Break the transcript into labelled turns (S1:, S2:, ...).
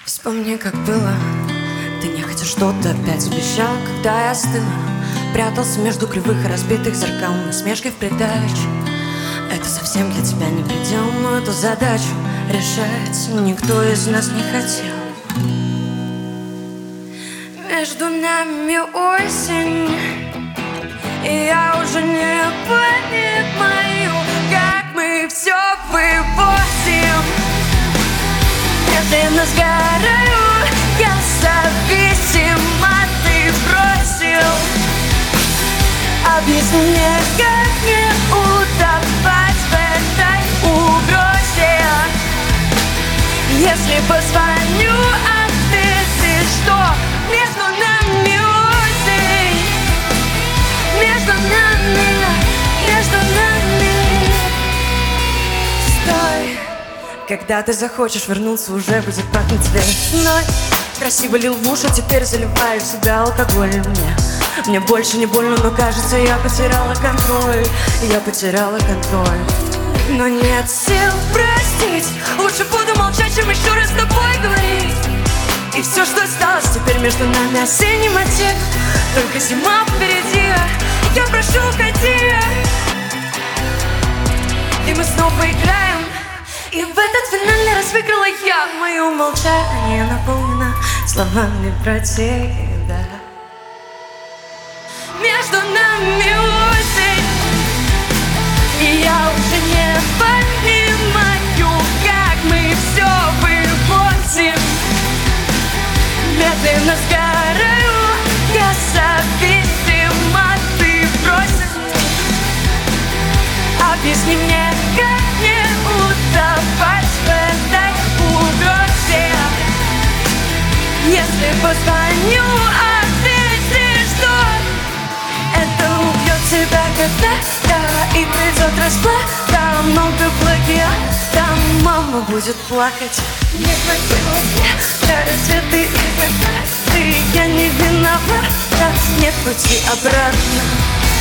S1: Вспомни, как было. Ты нехотя что-то опять обещал, когда я стыла. Прятался между кривых и разбитых зеркал, насмешкой в придачу. Это совсем для тебя не предел, но эту задачу решать никто из нас не хотел. Между нами осень, и я уже не понимаю, как мы все вывозим. Медленно сгораю, я зависима, ты бросил. Объясни мне, как мне утопать в этой угрозе. Если позвоню, ответишь, что между нами осень. Между нами стой. Когда ты захочешь вернуться, уже будет пахнуть весной. Красиво лил в уши, теперь заливаю в себя алкоголь. Мне больше не больно, но кажется, я потеряла контроль. Я потеряла контроль. Но нет сил простить. Лучше буду молчать, чем еще раз с тобой говорить. И все, что осталось теперь между нами, осенний мотив. Только зима впереди, я прошу, уходи. И мы снова играем. И в этот финальный раз выиграла я. Мое молчание наполнено словами про тебя. Между нами осень, и я уже не понимаю, как мы все вывозим. Медленно сгораю, я зависима, ты бросил. Объясни мне, как мне утопать в этой угрозе. Если позвоню, ответишь, что это убьет тебя когда-то и придет расплата. Много плагиата, мама будет плакать. Не хватило мне для рассвета и заката. Я не виновата, нет пути обратно.